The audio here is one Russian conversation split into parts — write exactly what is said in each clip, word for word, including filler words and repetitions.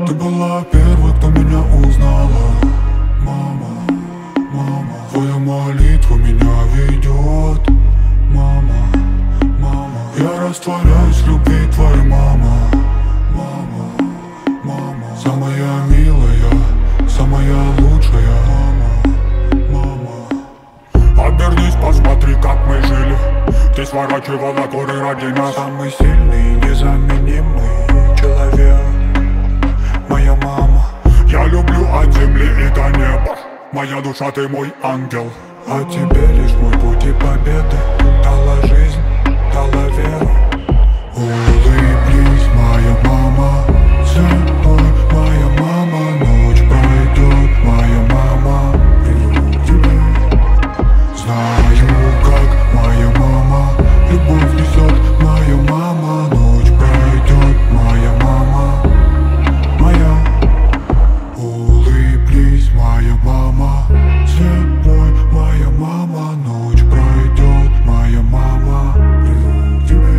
Ты была первой, кто меня узнала. Мама, мама, твоя молитва меня ведет. Мама, мама, я растворяюсь в любви твоей, мама. Мама, мама, самая милая, самая лучшая. Мама, мама, обернись, посмотри, как мы жили. Ты сворачивала горы ради нас. Самый сильный, незаменимый человек, моя мама. Я люблю от земли и до неба. Моя душа, ты мой ангел. А тебе лишь мой путь и победы дала жизнь, дала веру. Улыбнись, моя мама, цветной, моя мама. Ночь пройдет, моя мама, приду к тебе. Знаю, как моя мама любовь несет, моя мама. Ночь пройдет, моя мама, моя. Улыбнись, моя мама, цветной, моя мама. Ночь пройдет, моя мама, приду к тебе.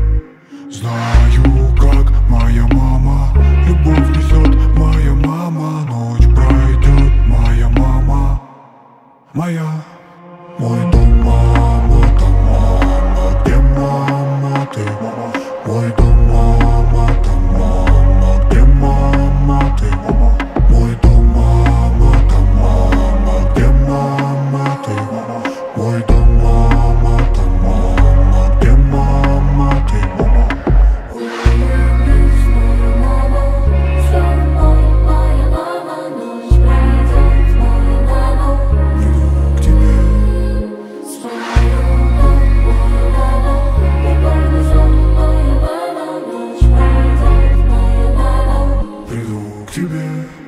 Знаю, как моя мама любовь несет, моя мама. Ночь пройдет, моя мама, моя. Мой дом, мама, там мама, где мама ты? Мой дом, мама, там мама, где мама ты? Мой дом, мама, там мама, где мама ты? Мой дом, мама, там мама, где мама ты? Улыбнись, моя мама, цветной, моя мама. Ночь пройдет, моя мама, Приду к тебе. знаю, как моя мама любовь несет, моя мама. Ночь пройдет, моя мама. Приду к тебе.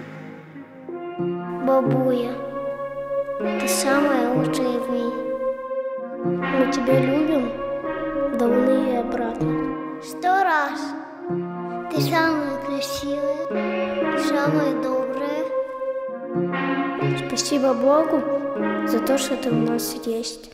Бабуя, ты самая лучшая в мире. Мы тебя любим до луны и обратно. Сто раз. Ты самая красивая, самая добрая. Спасибо Богу за то, что ты у нас есть.